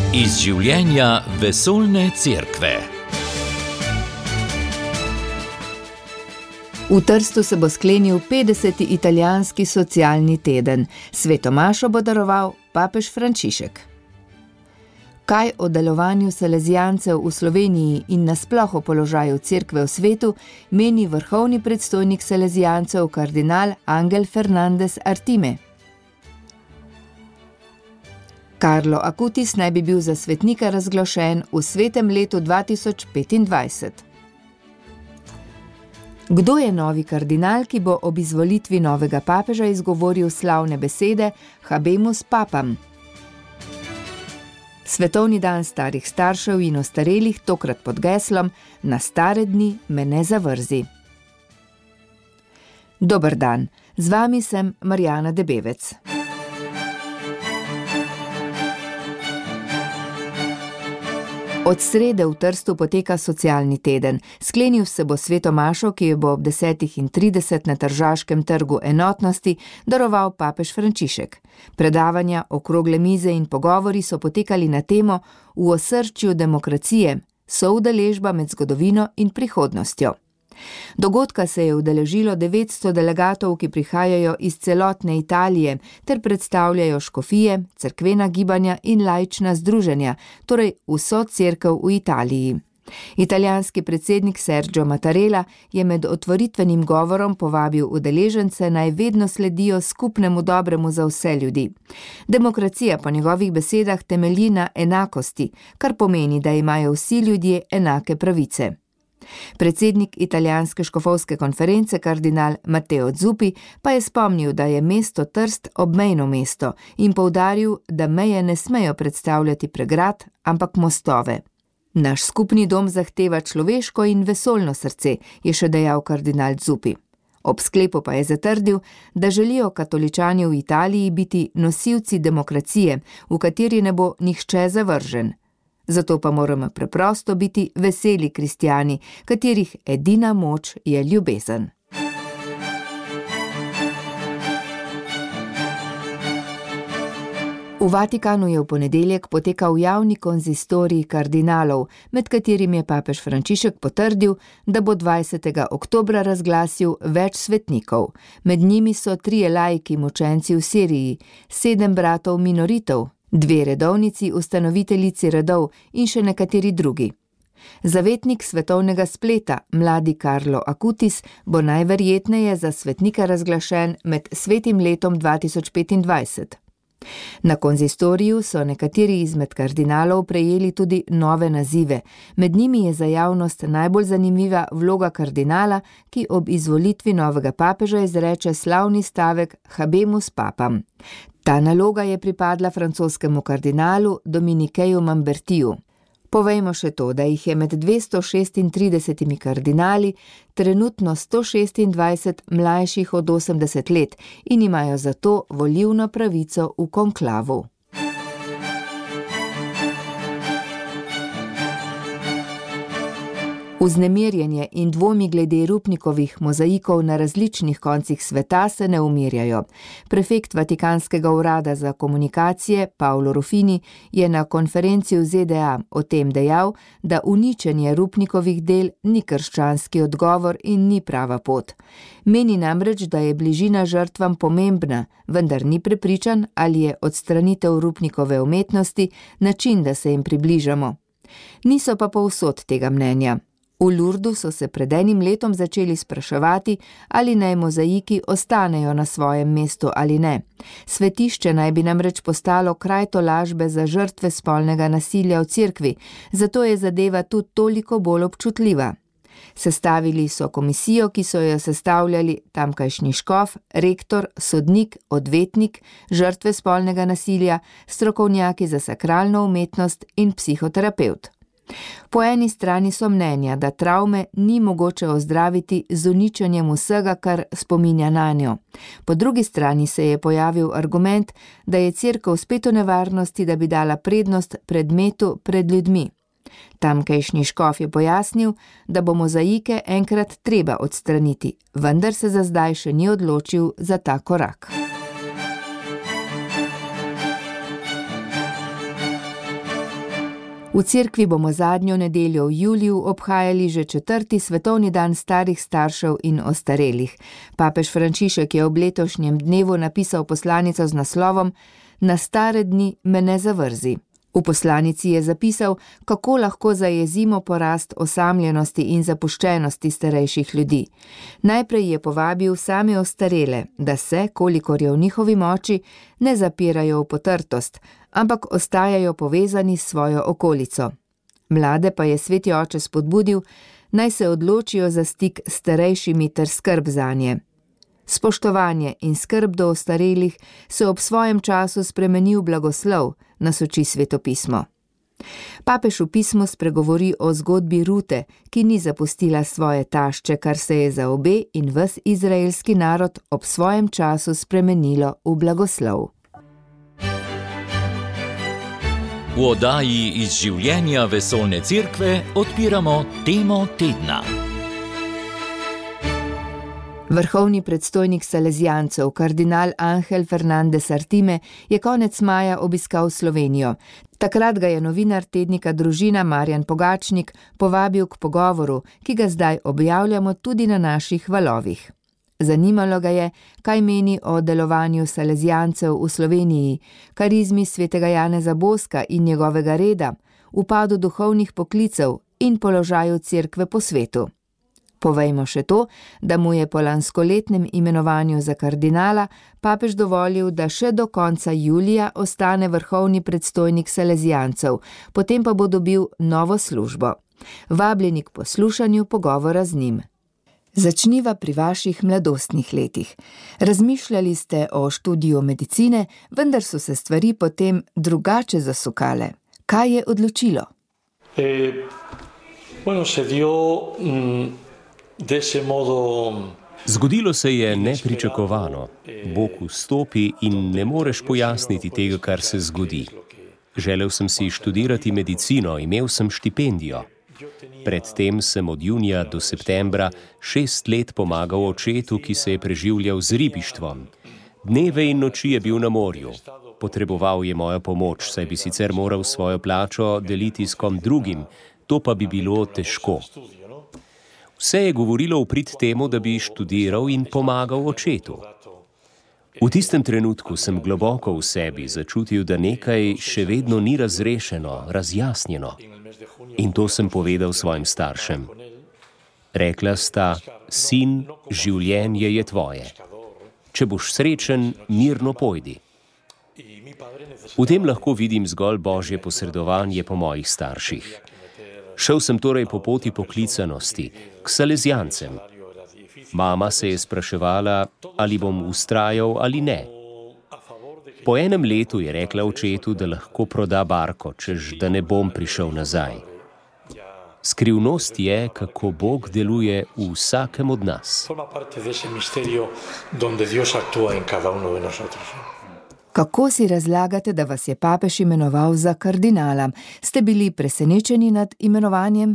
Iz življenja vesoljne cerkve. V Trstu se bo sklenil 50. italijanski socialni teden. Sveto mašo bo daroval papež Frančišek. Kaj o delovanju salezijancev v Sloveniji in nasploh o položaju cerkve v svetu meni vrhovni predstojnik salezijancev kardinal Ángel Fernández Artime? Carlo Acutis naj bi bil za svetnika razglašen v svetem letu 2025. Kdo je novi kardinal, ki bo ob izvolitvi novega papeža izgovoril slavne besede Habemus Papam? Svetovni dan starih staršev in ostarelih, tokrat pod geslom Na stare dni me ne zavrzi. Dober dan, z vami sem Marjana Debevec. Od srede v Trstu poteka socialni teden. Sklenil se bo sveto mašo, ki jo bo ob 10:30 na Tržaškem trgu Enotnosti daroval papež Frančišek. Predavanja, okrogle mize in pogovori so potekali na temo V osrčju demokracije, soudeležba med zgodovino in prihodnostjo. Dogodka se je udeležilo 900 delegatov, ki prihajajo iz celotne Italije ter predstavljajo škofije, cerkvena gibanja in laična združenja, torej vso cerkev v Italiji. Italijanski predsednik Sergio Mattarella je med otvoritvenim govorom povabil udeležence, naj vedno sledijo skupnemu dobremu za vse ljudi. Demokracija po njegovih besedah temelji na enakosti, kar pomeni, da imajo vsi ljudje enake pravice. Predsednik italijanske škofovske konference kardinal Matteo Zuppi pa je spomnil, da je mesto Trst obmejno mesto in poudaril, da meje ne smejo predstavljati pregrad, ampak mostove. Naš skupni dom zahteva človeško in vesoljno srce, je še dejal kardinal Zuppi. Ob sklepu pa je zatrdil, da želijo katoličani v Italiji biti nosilci demokracije, v kateri ne bo nihče zavržen. Zato pa moramo preprosto biti veseli kristjani, katerih edina moč je ljubezen. V Vatikanu je v ponedeljek potekal javni konzistorij kardinalov, med katerim je papež Frančišek potrdil, da bo 20. oktobra razglasil več svetnikov. Med njimi so 3 laiki mučenci v Siriji, 7 bratov minoritov, 2 redovnici, ustanoviteljici redov in še nekateri drugi. Zavetnik svetovnega spleta, mladi Carlo Acutis, bo najverjetneje za svetnika razglašen med svetim letom 2025. Na konzistoriju so nekateri izmed kardinalov prejeli tudi nove nazive. Med njimi je za javnost najbolj zanimiva vloga kardinala, ki ob izvolitvi novega papeža izreče slavni stavek Habemus Papam. Ta naloga je pripadla francoskemu kardinalu Dominikeju Mambertiju. Povejmo še to, da jih je med 236 kardinali trenutno 126 mlajših od 80 let in imajo zato volilno pravico v konklavu. Vznemirjenje in dvomi glede Rupnikovih mozaikov na različnih koncih sveta se ne umirjajo. Prefekt Vatikanskega urada za komunikacije Paolo Rufini je na konferenci v ZDA o tem dejal, da uničenje Rupnikovih del ni krščanski odgovor in ni prava pot. Meni namreč, da je bližina žrtvam pomembna, vendar ni prepričan, ali je odstranitev Rupnikove umetnosti način, da se jim približamo. Niso pa povsod tega mnenja. V Lourdu so se pred enim letom začeli spraševati, ali naj mozaiki ostanejo na svojem mestu ali ne. Svetišče naj bi namreč postalo kraj tolažbe za žrtve spolnega nasilja v cerkvi, zato je zadeva tudi toliko bolj občutljiva. Sestavili so komisijo, ki so jo sestavljali tamkajšnji škof, rektor, sodnik, odvetnik, žrtve spolnega nasilja, strokovnjaki za sakralno umetnost in psihoterapevt. Po eni strani so mnenja, da travme ni mogoče ozdraviti z uničenjem vsega, kar spominja nanjo. Po drugi strani se je pojavil argument, da je cerkev spet v nevarnosti, da bi dala prednost predmetu pred ljudmi. Tamkajšnji škof je pojasnil, da bo mozaike enkrat treba odstraniti, vendar se za zdaj še ni odločil za ta korak. V cerkvi bomo zadnjo nedeljo v juliju obhajali že 4. svetovni dan starih staršev in ostarelih. Papež Frančišek je ob letošnjem dnevu napisal poslanico z naslovom Na stare dni me ne zavrzi. V poslanici je zapisal, kako lahko zajezimo porast osamljenosti in zapuščenosti starejših ljudi. Najprej je povabil same ostarele, da se, kolikor je v njihovi moči, ne zapirajo v potrtost, ampak ostajajo povezani s svojo okolico. Mlade pa je sveti oče spodbudil, naj se odločijo za stik s starejšimi ter skrb zanje. Spoštovanje in skrb do ostarelih se ob svojem času spremeni v blagoslov, nas uči svetopismo. Papež v pismu spregovori o zgodbi Rute, ki ni zapustila svoje tašče, kar se je za obe in ves izraelski narod ob svojem času spremenilo v blagoslov. V oddaji iz življenja Vesoljne cerkve odpiramo temo tedna. Vrhovni predstojnik salezijancev, kardinal Ángel Fernández Artime, je konec maja obiskal Slovenijo. Takrat ga je novinar tednika Družina Marjan Pogačnik povabil k pogovoru, ki ga zdaj objavljamo tudi na naših valovih. Zanimalo ga je, kaj meni o delovanju salezijancev v Sloveniji, karizmi svetega Janeza Boska in njegovega reda, upadu duhovnih poklicev in položaju cerkve po svetu. Povejmo še to, da mu je po lanskoletnem imenovanju za kardinala papež dovolil, da še do konca julija ostane vrhovni predstojnik salezijancev, potem pa bo dobil novo službo. Vabljeni k poslušanju pogovora z njim. Začniva pri vaših mladostnih letih. Razmišljali ste o študiju medicine, vendar so se stvari potem drugače zasukale. Kaj je odločilo? Zgodilo se je nepričakovano. Bog vstopi in ne moreš pojasniti tega, kar se zgodi. Želel sem si študirati medicino, imel sem štipendijo. Predtem sem od junija do septembra 6 let pomagal očetu, ki se je preživljal z ribištvom. Dneve in noči je bil na morju. Potreboval je mojo pomoč, saj bi sicer moral svojo plačo deliti s kom drugim, to pa bi bilo težko. Vse je govorilo v prid temu, da bi študiral in pomagal očetu. V tistem trenutku sem globoko v sebi začutil, da nekaj še vedno ni razrešeno, razjasnjeno. In to sem povedal svojim staršem. Rekla sta, sin, življenje je tvoje. Če boš srečen, mirno pojdi. V tem lahko vidim zgolj Božje posredovanje po mojih starših. Šel sem torej po poti poklicanosti, k salezijancem. Mama se je spraševala, ali bom vztrajal ali ne. Po enem letu je rekla očetu, da lahko proda barko, češ da ne bom prišel nazaj. Skrivnost je, kako Bog deluje v vsakem od nas. Kako si razlagate, da vas je papež imenoval za kardinala? Ste bili presenečeni nad imenovanjem?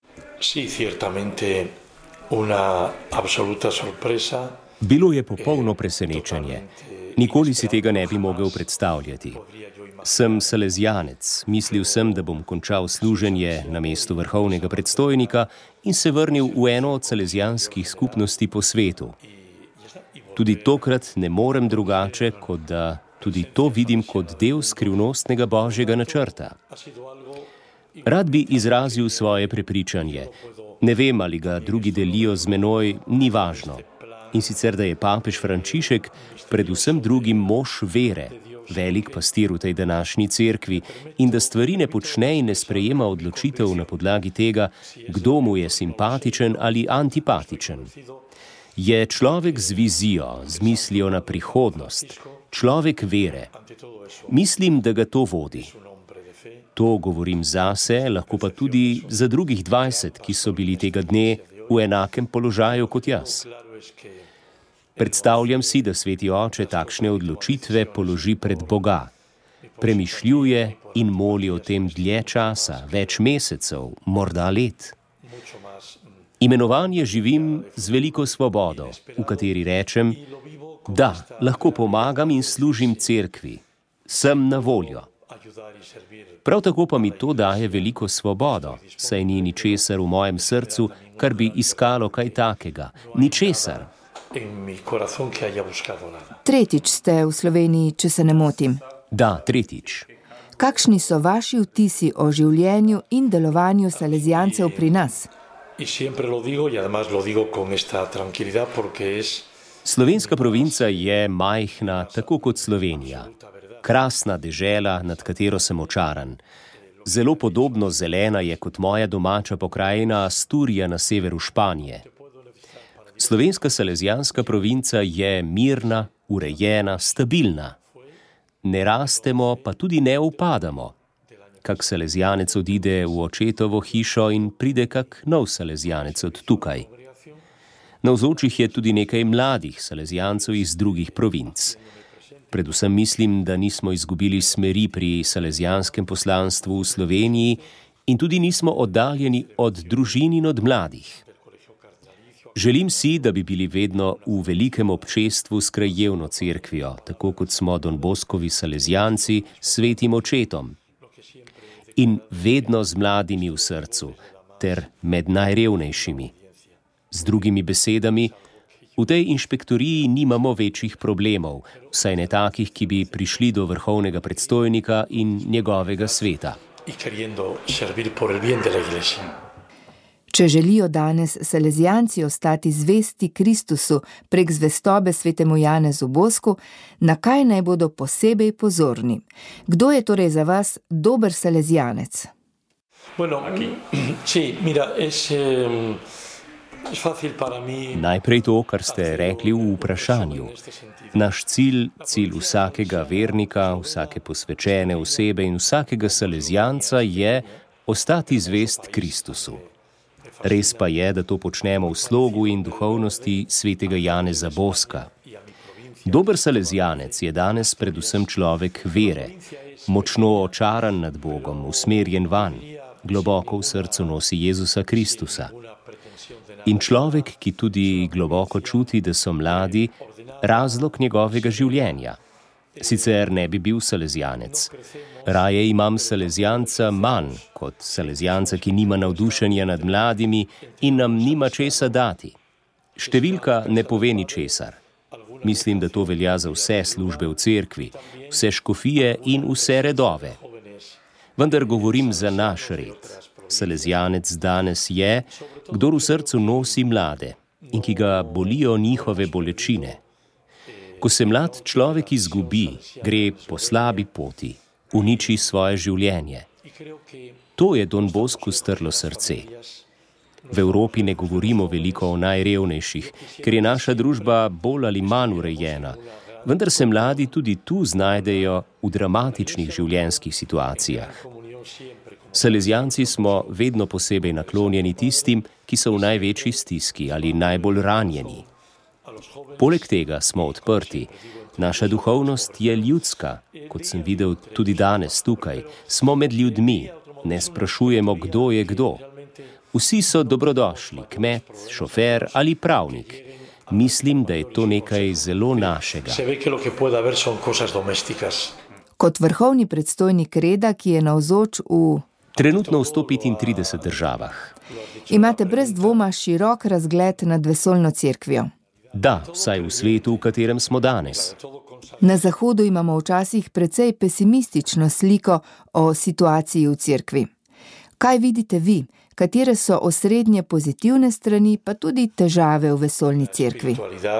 Bilo je popolno presenečenje. Nikoli si tega ne bi mogel predstavljati. Sem salezijanec, mislil sem, da bom končal služenje na mestu vrhovnega predstojnika in se vrnil v eno od salezijanskih skupnosti po svetu. Tudi tokrat ne morem drugače, kot da tudi to vidim kot del skrivnostnega Božjega načrta. Rad bi izrazil svoje prepričanje. Ne vem, ali ga drugi delijo z menoj, ni važno. In sicer, da je papež Frančišek predvsem drugim mož vere, velik pastir v tej današnji cerkvi in da stvari ne počne in ne sprejema odločitev na podlagi tega, kdo mu je simpatičen ali antipatičen. Je človek z vizijo, z mislijo na prihodnost, človek vere. Mislim, da ga to vodi. To govorim zase, lahko pa tudi za drugih 20, ki so bili tega dne v enakem položaju kot jaz. Predstavljam si, da sveti oče takšne odločitve položi pred Boga. Premišljuje in moli o tem dlje časa, več mesecev, morda let. Imenovanje živim z veliko svobodo, v kateri rečem, da lahko pomagam in služim cerkvi. Sem na voljo. Prav tako pa mi to daje veliko svobodo, saj ni ničesar v mojem srcu, kar bi iskalo kaj takega. Ničesar. Tretjič ste v Sloveniji, če se ne motim. Da, tretjič. Kakšni so vaši vtisi o življenju in delovanju salezijancev pri nas? Slovenska provinca je majhna, tako kot Slovenija. Krasna dežela, nad katero sem očaran. Zelo podobno zelena je kot moja domača pokrajina Asturija na severu Španije. Slovenska salezijanska provinca je mirna, urejena, stabilna. Ne rastemo, pa tudi ne upadamo. Kak salezijanec odide v očetovo hišo in pride kak nov salezijanec od tukaj. Navzočih je tudi nekaj mladih salezijancev iz drugih provinc. Predvsem mislim, da nismo izgubili smeri pri salezijanskem poslanstvu v Sloveniji in tudi nismo oddaljeni od družin in od mladih. Želim si, da bi bili vedno v velikem občestvu s krajevno cerkvijo, tako kot smo Don Boskovi salezijanci s svetim očetom. In vedno z mladimi v srcu, ter med najrevnejšimi. Z drugimi besedami, v tej inšpektoriji nimamo večjih problemov, vsaj ne takih, ki bi prišli do vrhovnega predstojnika in njegovega sveta. Če želijo danes salezijanci ostati zvesti Kristusu prek zvestobe svetemu Janezu Bosku, na kaj naj bodo posebej pozorni? Kdo je torej za vas dober salezijanec? Najprej to, kar ste rekli v vprašanju. Naš cilj vsakega vernika, vsake posvečene osebe in vsakega salezijanca je ostati zvest Kristusu. Res pa je, da to počnemo v slogu in duhovnosti svetega Janeza Boska. Dober salezijanec je danes predvsem človek vere, močno očaran nad Bogom, usmerjen vanj, globoko v srcu nosi Jezusa Kristusa. In človek, ki tudi globoko čuti, da so mladi, razlog njegovega življenja. Sicer ne bi bil salezijanec. Raje imam salezijanca manj, kot salezijanca, ki nima navdušenja nad mladimi in nam nima česa dati. Številka ne pove ničesar. Mislim, da to velja za vse službe v cerkvi, vse škofije in vse redove. Vendar govorim za naš red. Salezijanec danes je, kdor v srcu nosi mlade in ki ga bolijo njihove bolečine. Ko se mlad človek izgubi, gre po slabi poti, uniči svoje življenje. To je Don Bosku strlo srce. V Evropi ne govorimo veliko o najrevnejših, ker je naša družba bolj ali manj urejena, vendar se mladi tudi tu znajdejo v dramatičnih življenjskih situacijah. Salezijanci smo vedno posebej naklonjeni tistim, ki so v največji stiski ali najbolj ranjeni. Poleg tega smo odprti. Naša duhovnost je ljudska, kot sem videl tudi danes tukaj. Smo med ljudmi, ne sprašujemo, kdo je kdo. Vsi so dobrodošli, kmet, šofer ali pravnik. Mislim, da je to nekaj zelo našega. Kot vrhovni predstojnik reda, ki je navzoč v trenutno v 135 državah. Imate brez dvoma širok razgled nad vesoljno cerkvijo. Da, vsaj v svetu, v katerem smo danes. Na Zahodu imamo včasih precej pesimistično sliko o situaciji v cerkvi. Kaj vidite vi? Katere so osrednje pozitivne strani, pa tudi težave v vesoljni cerkvi?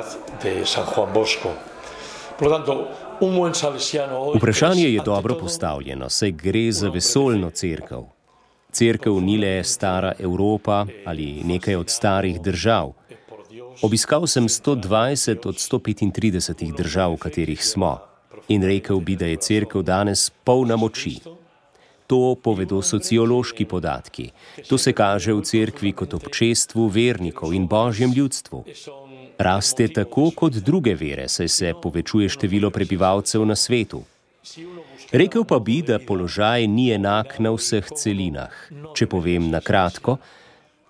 Vprašanje je dobro postavljeno, saj gre za vesoljno cerkev. Cerkev ni le stara Evropa ali nekaj od starih držav. Obiskal sem 120 od 135 držav, v katerih smo, in rekel bi, da je cerkev danes polna moči. To povedo sociološki podatki. To se kaže v cerkvi kot občestvu vernikov in božjem ljudstvu. Raste tako kot druge vere, saj se povečuje število prebivalcev na svetu. Rekel pa bi, da položaj ni enak na vseh celinah. Če povem na kratko,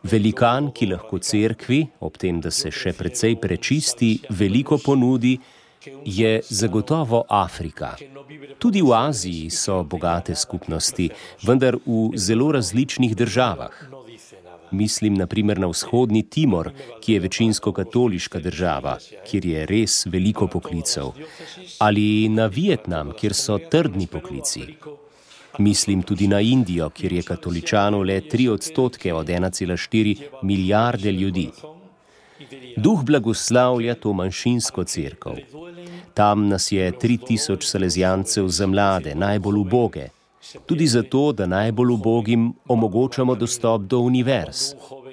velikan, ki lahko cerkvi, ob tem, da se še precej prečisti, veliko ponudi, je zagotovo Afrika. Tudi v Aziji so bogate skupnosti, vendar v zelo različnih državah. Mislim na primer na vzhodni Timor, ki je večinsko katoliška država, kjer je res veliko poklicev, ali na Vietnam, kjer so trdni poklici. Mislim tudi na Indijo, kjer je katoličanov le 3% od 1,4 milijarde ljudi. Duh blagoslavlja to manjšinsko cerkev. Tam nas je 3000 salezijancev za mlade, najbolj uboge. Tudi zato, da najbolj ubogim omogočamo dostop do univerz.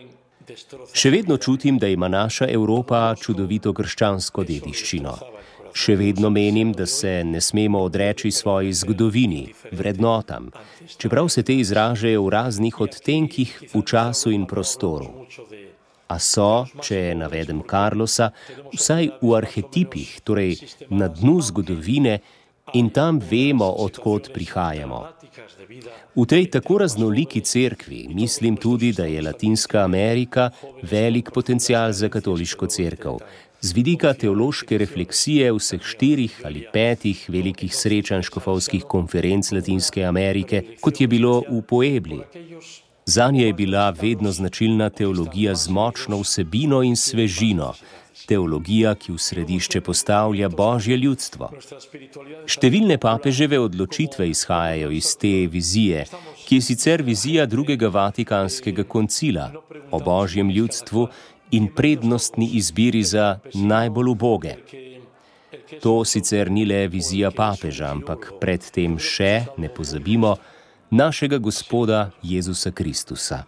Še vedno čutim, da ima naša Evropa čudovito krščansko dediščino. Še vedno menim, da se ne smemo odreči svoji zgodovini, vrednotam, čeprav se te izražajo v raznih odtenkih v času in prostoru. A so, če navedem Carlosa, vsaj v arhetipih, torej na dnu zgodovine, in tam vemo, od kod prihajamo. V tej tako raznoliki cerkvi mislim tudi, da je Latinska Amerika velik potencial za katoliško cerkev. Z vidika teološke refleksije vseh 4 ali 5 velikih srečanj škofovskih konferenc Latinske Amerike, kot je bilo v Puebli. Zanje je bila vedno značilna teologija z močno vsebino in svežino, teologija, ki v središče postavlja Božje ljudstvo. Številne papeževe odločitve izhajajo iz te vizije, ki je sicer vizija drugega Vatikanskega koncila o Božjem ljudstvu in prednostni izbiri za najbolj uboge. To sicer ni le vizija papeža, ampak predtem še, ne pozabimo, našega Gospoda Jezusa Kristusa.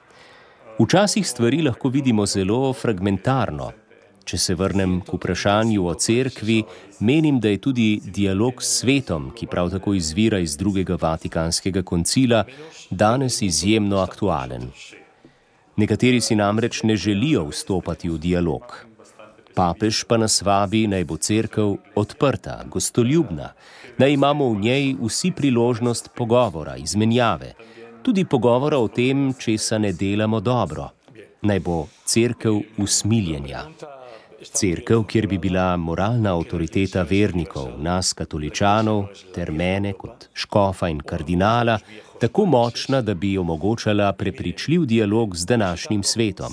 Včasih stvari lahko vidimo zelo fragmentarno. Če se vrnem k vprašanju o cerkvi, menim, da je tudi dialog s svetom, ki prav tako izvira iz drugega Vatikanskega koncila, danes izjemno aktualen. Nekateri si namreč ne želijo vstopati v dialog. Papež pa nas vabi, naj bo cerkev odprta, gostoljubna, naj imamo v njej vsi priložnost pogovora, izmenjave, tudi pogovora o tem, česa ne delamo dobro. Naj bo cerkev usmiljenja. Cerkev, kjer bi bila moralna avtoriteta vernikov, nas katoličanov, ter mene kot škofa in kardinala, tako močna, da bi omogočala prepričljiv dialog z današnjim svetom.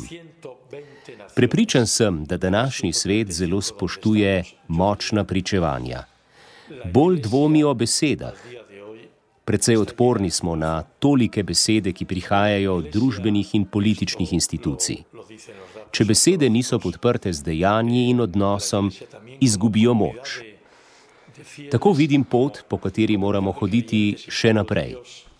Prepričan sem, da današnji svet zelo spoštuje močna pričevanja. Bolj dvomi o besedah. Precej odporni smo na tolike besede, ki prihajajo od družbenih in političnih institucij. Če besede niso podprte z dejanji in odnosom, izgubijo moč. Tako vidim pot, po kateri moramo hoditi še naprej.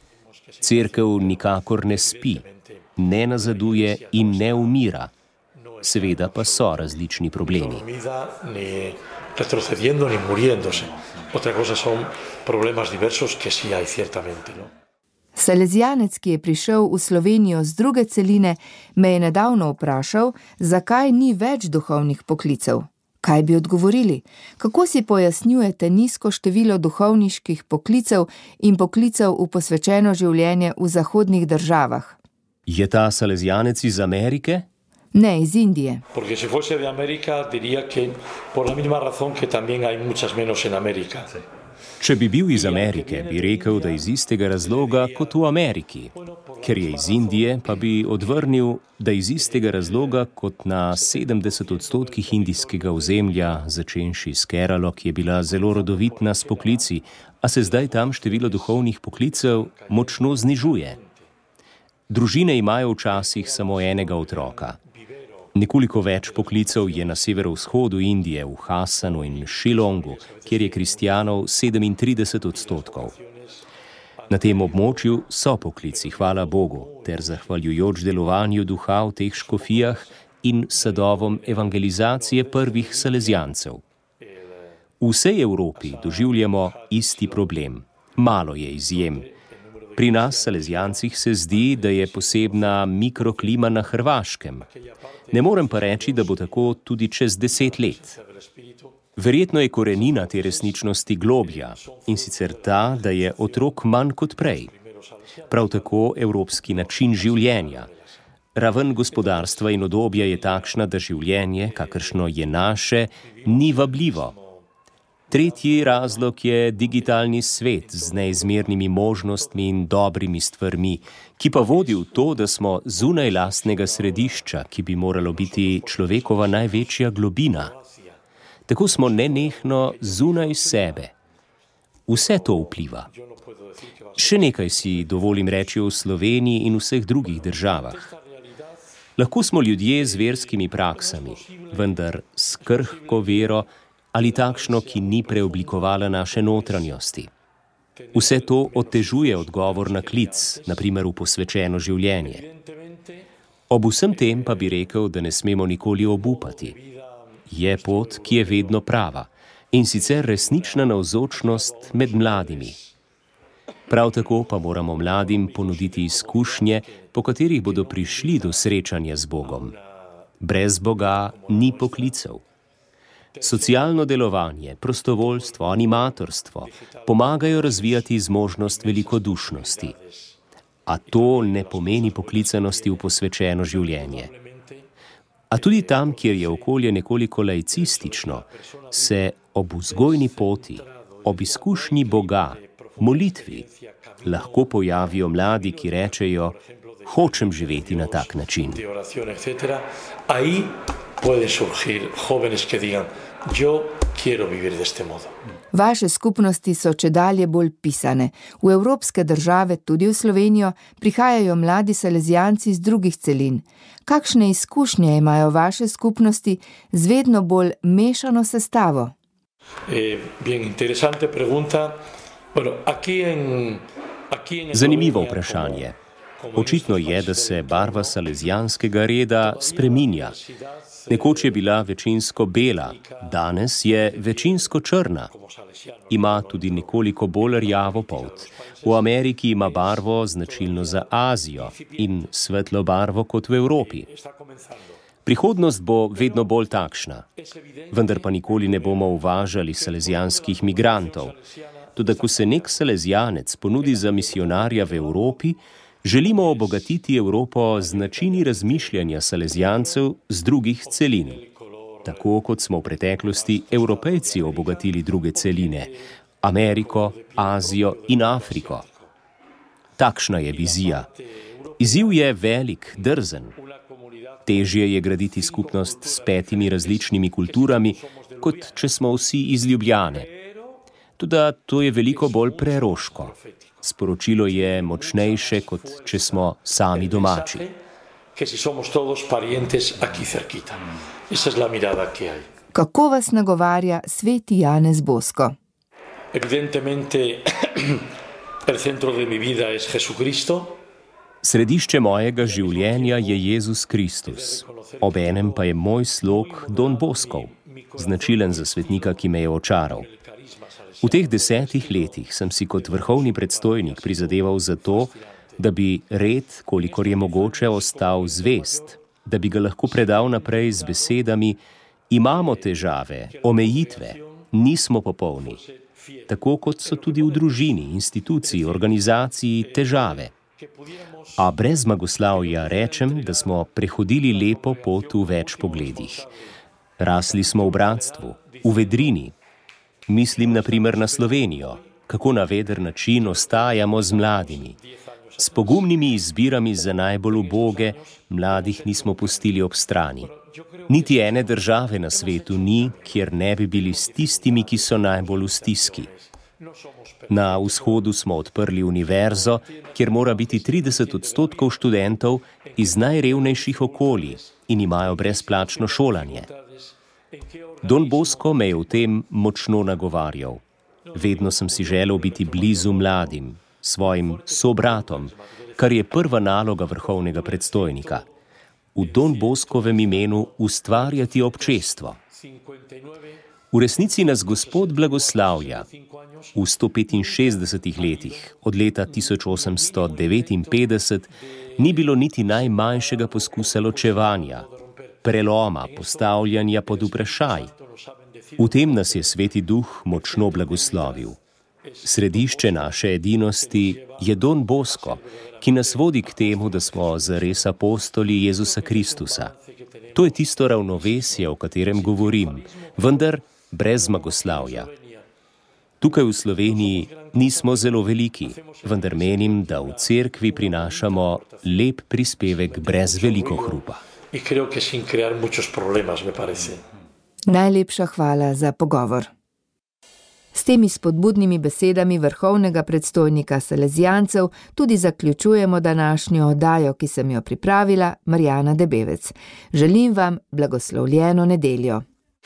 Cerkev nikakor ne spi, ne nazaduje in ne umira. Seveda pa so različni problemi. Retrocediendo ni muriéndose. Otra cosa son problemas diversos que sí hay ciertamente, ¿no? Salezijanec, ki je prišel v Slovenijo z druge celine, me je nedavno vprašal, zakaj ni več duhovnih poklicev. Kaj bi odgovorili? Kako si pojasnjujete nizko število duhovniških poklicev in poklicev v posvečeno življenje v zahodnih državah? Je ta salezijanec iz Amerike? Ne, iz Indije. Porque si fuese de América, diría que por la misma razón que también hay muchas menos en América. Če bi bil iz Amerike, bi rekel, da iz istega razloga kot v Ameriki. Ker je iz Indije, pa bi odvrnil, da iz istega razloga kot na 70% indijskega ozemlja, začenši s Keralo, ki je bila zelo rodovitna s poklici, a se zdaj tam število duhovnih poklicev močno znižuje. Družine imajo včasih samo enega otroka. Nekoliko več poklicev je na severovzhodu Indije, v Hasanu in Shillongu, kjer je kristjanov 37%. Na tem območju so poklici, hvala Bogu, ter zahvaljujoč delovanju duha v teh škofijah in sadovom evangelizacije prvih salezijancev. V vsej Evropi doživljamo isti problem. Malo je izjem. Pri nas, salezijancih, se zdi, da je posebna mikroklima na Hrvaškem. Ne morem pa reči, da bo tako tudi čez 10 let. Verjetno je korenina te resničnosti globlja, in sicer ta, da je otrok manj kot prej. Prav tako evropski način življenja. Raven gospodarstva in udobja je takšna, da življenje, kakršno je naše, ni vabljivo. Tretji razlog je digitalni svet z neizmernimi možnostmi in dobrimi stvarmi, ki pa vodi v to, da smo zunaj lastnega središča, ki bi moralo biti človekova največja globina. Tako smo nenehno zunaj sebe. Vse to vpliva. Še nekaj si dovolim reči o Sloveniji in vseh drugih državah. Lahko smo ljudje z verskimi praksami, vendar s krhko vero ali takšno, ki ni preoblikovala naše notranjosti. Vse to otežuje odgovor na klic, na primer v posvečeno življenje. Ob vsem tem pa bi rekel, da ne smemo nikoli obupati. Je pot, ki je vedno prava, in sicer resnična navzočnost med mladimi. Prav tako pa moramo mladim ponuditi izkušnje, po katerih bodo prišli do srečanja z Bogom. Brez Boga ni poklicev. Socialno delovanje, prostovoljstvo, animatorstvo pomagajo razvijati zmožnost velikodušnosti. A to ne pomeni poklicanosti v posvečeno življenje. A tudi tam, kjer je okolje nekoliko laicistično, se ob vzgojni poti, ob izkušnji Boga, molitvi, lahko pojavijo mladi, ki rečejo: hočem živeti na tak način. Vaše skupnosti so čedalje bolj pisane. V evropske države, tudi v Slovenijo, prihajajo mladi salezijanci z drugih celin. Kakšne izkušnje imajo vaše skupnosti z vedno bolj mešano sestavo? Zanimivo vprašanje. Očitno je, da se barva salezijanskega reda spreminja. Nekoč je bila večinsko bela, danes je večinsko črna. Ima tudi nekoliko bolj rjavo polt. V Ameriki ima barvo značilno za Azijo in svetlo barvo kot v Evropi. Prihodnost bo vedno bolj takšna, vendar pa nikoli ne bomo uvažali salezijanskih migrantov. Toda ko se nek salezijanec ponudi za misionarja v Evropi, želimo obogatiti Evropo z načini razmišljanja salezijancev z drugih celin. Tako kot smo v preteklosti Evropejci obogatili druge celine, Ameriko, Azijo in Afriko. Takšna je vizija. Izziv je velik, drzen. Težje je graditi skupnost s 5 različnimi kulturami, kot če smo vsi iz Ljubljane. Toda to je veliko bolj preroško. Sporočilo je močnejše, kot če smo sami domači. Kako vas nagovarja sveti Janez Bosko? Središče mojega življenja je Jezus Kristus. Obenem pa je moj slog Don Boskov, značilen za svetnika, ki me je očaral. V teh 10 letih sem si kot vrhovni predstojnik prizadeval za to, da bi red, kolikor je mogoče, ostal zvest, da bi ga lahko predal naprej z besedami: imamo težave, omejitve, nismo popolni. Tako kot so tudi v družini, instituciji, organizaciji težave. A brez zmagoslavja rečem, da smo prehodili lepo pot v več pogledih. Rasli smo v bratstvu, v vedrini. Mislim na primer na Slovenijo, kako na veder način ostajamo z mladimi. S pogumnimi izbirami za najbolj uboge mladih nismo pustili ob strani. Niti ene države na svetu ni, kjer ne bi bili s tistimi, ki so najbolj v stiski. Na vzhodu smo odprli univerzo, kjer mora biti 30% študentov iz najrevnejših okolij in imajo brezplačno šolanje. Don Bosko me je v tem močno nagovarjal. Vedno sem si želel biti blizu mladim, svojim sobratom, kar je prva naloga vrhovnega predstojnika. V Don Boskovem imenu ustvarjati občestvo. V resnici nas Gospod blagoslavlja. V 165 letih, od leta 1859, ni bilo niti najmanjšega poskusa ločevanja, preloma, postavljanja pod vprašaj. V tem nas je Sveti Duh močno blagoslovil. Središče naše edinosti je Don Bosko, ki nas vodi k temu, da smo zares apostoli Jezusa Kristusa. To je tisto ravnovesje, o katerem govorim, vendar brez zmagoslavja. Tukaj v Sloveniji nismo zelo veliki, vendar menim, da v cerkvi prinašamo lep prispevek brez veliko hrupa. Najlepša hvala za pogovor. S temi spodbudnimi besedami vrhovnega predstojnika Salezijancev tudi zaključujemo današnjo oddajo, ki sem jo pripravila, Marjana Debevec. Želim vam blagoslovljeno nedeljo.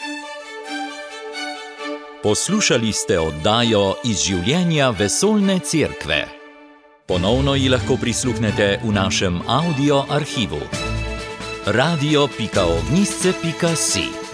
Poslušali ste oddajo Iz življenja vesoljne cerkve. Ponovno ji lahko prisluhnete v našem audio arhivu. radio.ognisce.si